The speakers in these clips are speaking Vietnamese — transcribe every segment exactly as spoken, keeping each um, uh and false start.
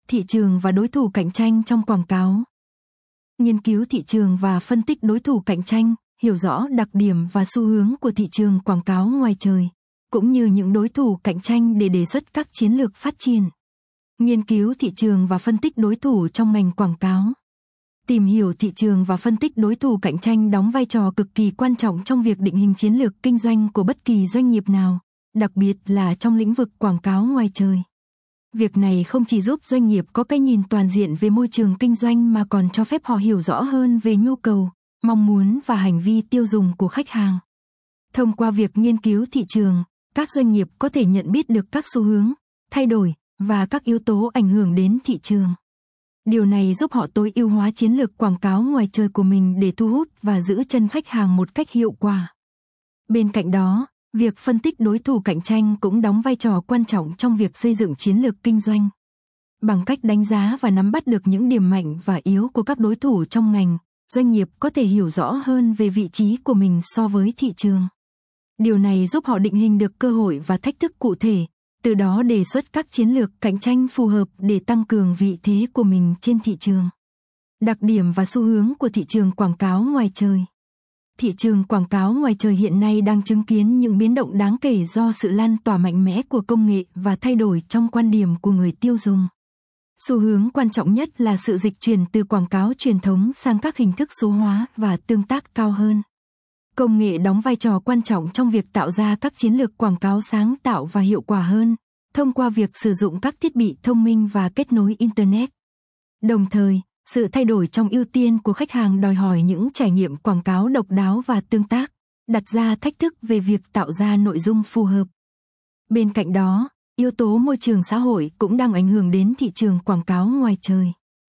Thị trường và đối thủ cạnh tranh trong quảng cáo. Nghiên cứu thị trường và phân tích đối thủ cạnh tranh, hiểu rõ đặc điểm và xu hướng của thị trường quảng cáo ngoài trời, cũng như những đối thủ cạnh tranh để đề xuất các chiến lược phát triển. Nghiên cứu thị trường và phân tích đối thủ trong ngành quảng cáo. Tìm hiểu thị trường và phân tích đối thủ cạnh tranh đóng vai trò cực kỳ quan trọng trong việc định hình chiến lược kinh doanh của bất kỳ doanh nghiệp nào, đặc biệt là trong lĩnh vực quảng cáo ngoài trời. Việc này không chỉ giúp doanh nghiệp có cái nhìn toàn diện về môi trường kinh doanh mà còn cho phép họ hiểu rõ hơn về nhu cầu, mong muốn và hành vi tiêu dùng của khách hàng. Thông qua việc nghiên cứu thị trường, các doanh nghiệp có thể nhận biết được các xu hướng, thay đổi và các yếu tố ảnh hưởng đến thị trường. Điều này giúp họ tối ưu hóa chiến lược quảng cáo ngoài trời của mình để thu hút và giữ chân khách hàng một cách hiệu quả. Bên cạnh đó, việc phân tích đối thủ cạnh tranh cũng đóng vai trò quan trọng trong việc xây dựng chiến lược kinh doanh. Bằng cách đánh giá và nắm bắt được những điểm mạnh và yếu của các đối thủ trong ngành, doanh nghiệp có thể hiểu rõ hơn về vị trí của mình so với thị trường. Điều này giúp họ định hình được cơ hội và thách thức cụ thể, từ đó đề xuất các chiến lược cạnh tranh phù hợp để tăng cường vị thế của mình trên thị trường. Đặc điểm và xu hướng của thị trường quảng cáo ngoài trời. Thị trường quảng cáo ngoài trời hiện nay đang chứng kiến những biến động đáng kể do sự lan tỏa mạnh mẽ của công nghệ và thay đổi trong quan điểm của người tiêu dùng. Xu hướng quan trọng nhất là sự dịch chuyển từ quảng cáo truyền thống sang các hình thức số hóa và tương tác cao hơn. Công nghệ đóng vai trò quan trọng trong việc tạo ra các chiến lược quảng cáo sáng tạo và hiệu quả hơn, thông qua việc sử dụng các thiết bị thông minh và kết nối Internet. Đồng thời, sự thay đổi trong ưu tiên của khách hàng đòi hỏi những trải nghiệm quảng cáo độc đáo và tương tác, đặt ra thách thức về việc tạo ra nội dung phù hợp. Bên cạnh đó, yếu tố môi trường xã hội cũng đang ảnh hưởng đến thị trường quảng cáo ngoài trời.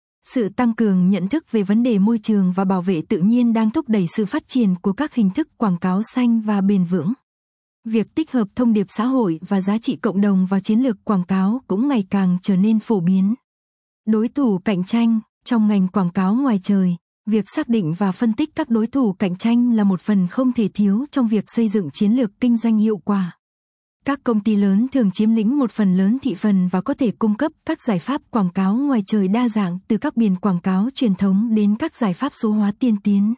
Sự tăng cường nhận thức về vấn đề môi trường và bảo vệ tự nhiên đang thúc đẩy sự phát triển của các hình thức quảng cáo xanh và bền vững. Việc tích hợp thông điệp xã hội và giá trị cộng đồng vào chiến lược quảng cáo cũng ngày càng trở nên phổ biến. Đối thủ cạnh tranh. Trong ngành quảng cáo ngoài trời, việc xác định và phân tích các đối thủ cạnh tranh là một phần không thể thiếu trong việc xây dựng chiến lược kinh doanh hiệu quả. Các công ty lớn thường chiếm lĩnh một phần lớn thị phần và có thể cung cấp các giải pháp quảng cáo ngoài trời đa dạng, từ các biển quảng cáo truyền thống đến các giải pháp số hóa tiên tiến.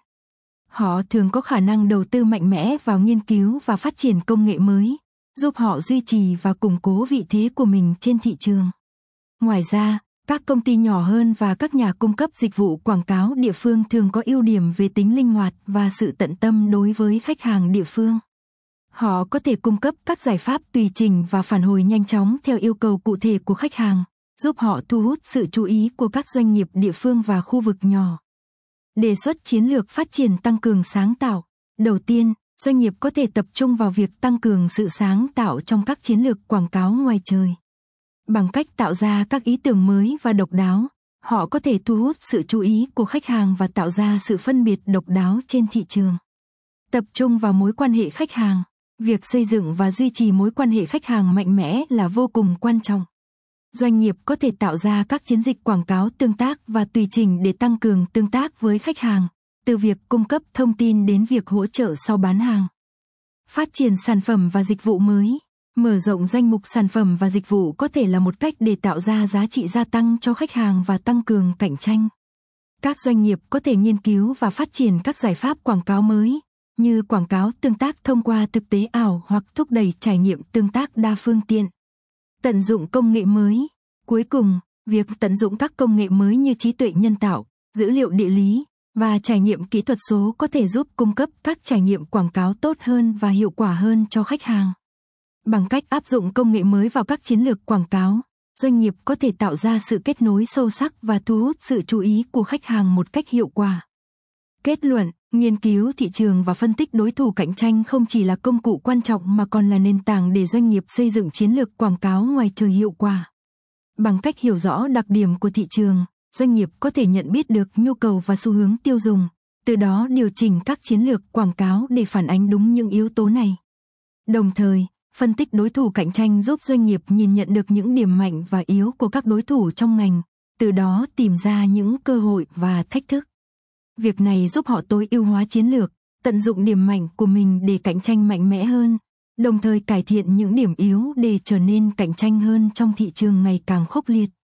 Họ thường có khả năng đầu tư mạnh mẽ vào nghiên cứu và phát triển công nghệ mới, giúp họ duy trì và củng cố vị thế của mình trên thị trường. Ngoài ra, các công ty nhỏ hơn và các nhà cung cấp dịch vụ quảng cáo địa phương thường có ưu điểm về tính linh hoạt và sự tận tâm đối với khách hàng địa phương. Họ có thể cung cấp các giải pháp tùy chỉnh và phản hồi nhanh chóng theo yêu cầu cụ thể của khách hàng, giúp họ thu hút sự chú ý của các doanh nghiệp địa phương và khu vực nhỏ. Đề xuất chiến lược phát triển tăng cường sáng tạo. Đầu tiên, doanh nghiệp có thể tập trung vào việc tăng cường sự sáng tạo trong các chiến lược quảng cáo ngoài trời. Bằng cách tạo ra các ý tưởng mới và độc đáo, họ có thể thu hút sự chú ý của khách hàng và tạo ra sự phân biệt độc đáo trên thị trường. Tập trung vào mối quan hệ khách hàng. Việc xây dựng và duy trì mối quan hệ khách hàng mạnh mẽ là vô cùng quan trọng. Doanh nghiệp có thể tạo ra các chiến dịch quảng cáo tương tác và tùy chỉnh để tăng cường tương tác với khách hàng, từ việc cung cấp thông tin đến việc hỗ trợ sau bán hàng. Phát triển sản phẩm và dịch vụ mới. Mở rộng danh mục sản phẩm và dịch vụ có thể là một cách để tạo ra giá trị gia tăng cho khách hàng và tăng cường cạnh tranh. Các doanh nghiệp có thể nghiên cứu và phát triển các giải pháp quảng cáo mới, như quảng cáo tương tác thông qua thực tế ảo hoặc thúc đẩy trải nghiệm tương tác đa phương tiện. Tận dụng công nghệ mới. Cuối cùng, việc tận dụng các công nghệ mới như trí tuệ nhân tạo, dữ liệu địa lý và trải nghiệm kỹ thuật số có thể giúp cung cấp các trải nghiệm quảng cáo tốt hơn và hiệu quả hơn cho khách hàng. Bằng cách áp dụng công nghệ mới vào các chiến lược quảng cáo, doanh nghiệp có thể tạo ra sự kết nối sâu sắc và thu hút sự chú ý của khách hàng một cách hiệu quả. Kết luận, nghiên cứu thị trường và phân tích đối thủ cạnh tranh không chỉ là công cụ quan trọng mà còn là nền tảng để doanh nghiệp xây dựng chiến lược quảng cáo ngoài trời hiệu quả. Bằng cách hiểu rõ đặc điểm của thị trường, doanh nghiệp có thể nhận biết được nhu cầu và xu hướng tiêu dùng, từ đó điều chỉnh các chiến lược quảng cáo để phản ánh đúng những yếu tố này. Đồng thời, phân tích đối thủ cạnh tranh giúp doanh nghiệp nhìn nhận được những điểm mạnh và yếu của các đối thủ trong ngành, từ đó tìm ra những cơ hội và thách thức. Việc này giúp họ tối ưu hóa chiến lược, tận dụng điểm mạnh của mình để cạnh tranh mạnh mẽ hơn, đồng thời cải thiện những điểm yếu để trở nên cạnh tranh hơn trong thị trường ngày càng khốc liệt.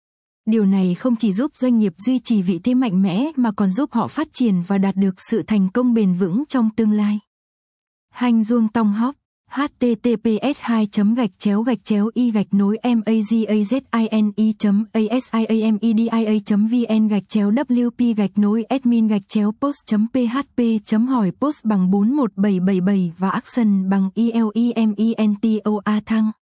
Điều này không chỉ giúp doanh nghiệp duy trì vị thế mạnh mẽ mà còn giúp họ phát triển và đạt được sự thành công bền vững trong tương lai. Hành Duong Tong Hop https hai gạch chéo gạch chéo y gạch nối magazine.asiamedia.vn gạch chéo wp gạch nối admin gạch chéo post.php hỏi post bằng bốn một bảy bảy bảy và action bằng elementoa thăng.